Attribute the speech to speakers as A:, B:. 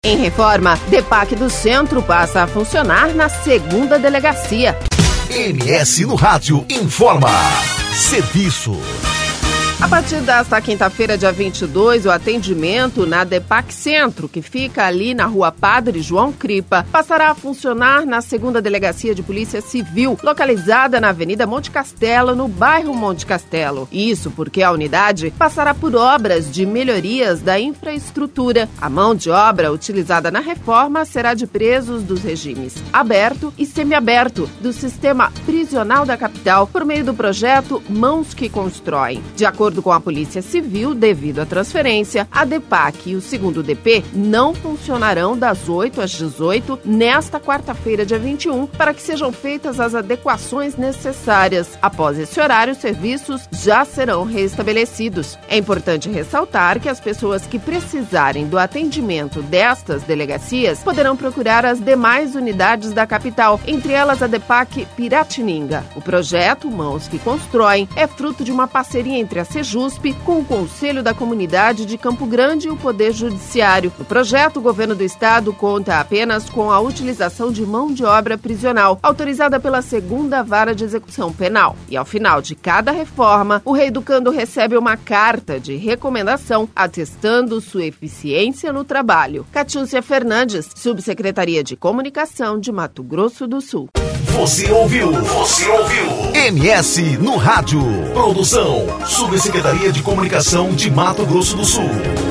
A: Em Reforma, DEPAC do Centro passa a funcionar na segunda delegacia.
B: MS no Rádio informa. Serviço.
A: A partir desta quinta-feira, dia 22, o atendimento na DEPAC Centro, que fica ali na Rua Padre João Cripa, passará a funcionar na segunda Delegacia de Polícia Civil, localizada na Avenida Monte Castelo, no bairro Monte Castelo. Isso porque a unidade passará por obras de melhorias da infraestrutura. A mão de obra utilizada na reforma será de presos dos regimes aberto e semiaberto do sistema prisional da capital, por meio do projeto Mãos que Constroem. De acordo com a Polícia Civil, devido à transferência, a DEPAC e o segundo DP não funcionarão das 8 às 18 nesta quarta-feira, dia 21, para que sejam feitas as adequações necessárias. Após esse horário, os serviços já serão restabelecidos. É importante ressaltar que as pessoas que precisarem do atendimento destas delegacias poderão procurar as demais unidades da capital, entre elas a DEPAC Piratininga. O projeto Mãos que Constroem é fruto de uma parceria entre a Sejusp com o Conselho da Comunidade de Campo Grande e o Poder Judiciário. No projeto, o governo do estado conta apenas com a utilização de mão de obra prisional, autorizada pela segunda Vara de Execução Penal. E ao final de cada reforma, o reeducando recebe uma carta de recomendação atestando sua eficiência no trabalho. Catiúcia Fernandes, Subsecretaria de Comunicação de Mato Grosso do Sul.
B: Você ouviu MS no Rádio. Produção, Subsecretaria de Comunicação de Mato Grosso do Sul.